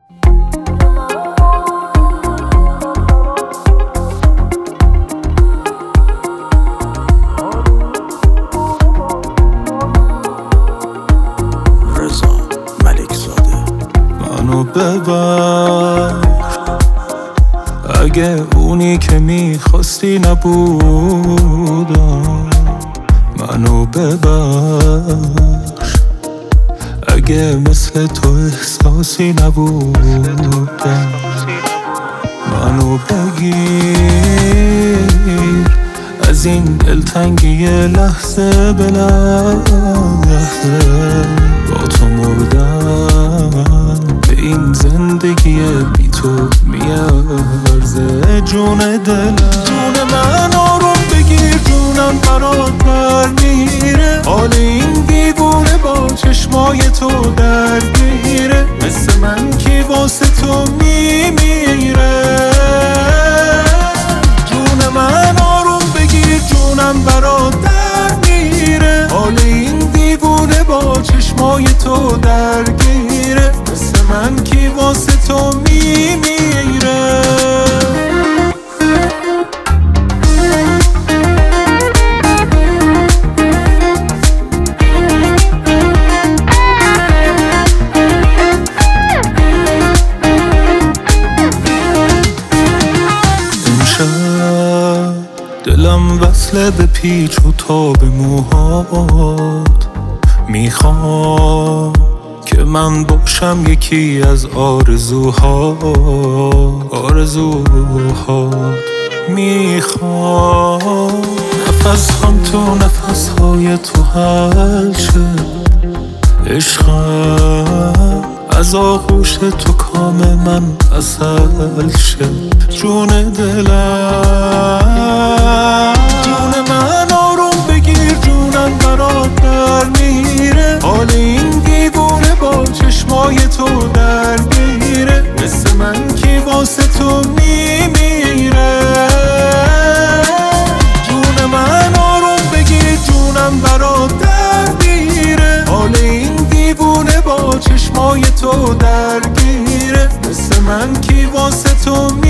منو ببر اگه اونی که میخواستی نبودم، منو ببخش اگه مثل تو احساسی نبودم، منو بگیر از این دلتنگی لحظه به لحظه، با تو مردم به این زندگی بی تو میارزه. جون دلم، جون من آروم بگیر، جونم برات در میره، حال این دیوونه با چشمای تو درگیره، مثل من کی واسه تو میمیره. جون من آروم بگیر، جونم برات در میره، حال این دیوونه با چشمای تو درگیره، مثل من کی واسه تو میمیره. دلم وصله به پیچ و تاب موهات، میخوام که من باشم یکی از آرزوهات. میخوام نفسم تو نفسهای تو حل شه، عشقم از آغوش تو کام من عسل شه. جون دلم، جون من آروم بگیر، جونم برات در میره، حال این دیوونه با چشمای تو درگیره، مثل من کی واسه تو میمیره. جون من آروم بگیر، جونم برات در میره، حال این دیوونه با چشمای تو درگیره، مثل من کی واسه تو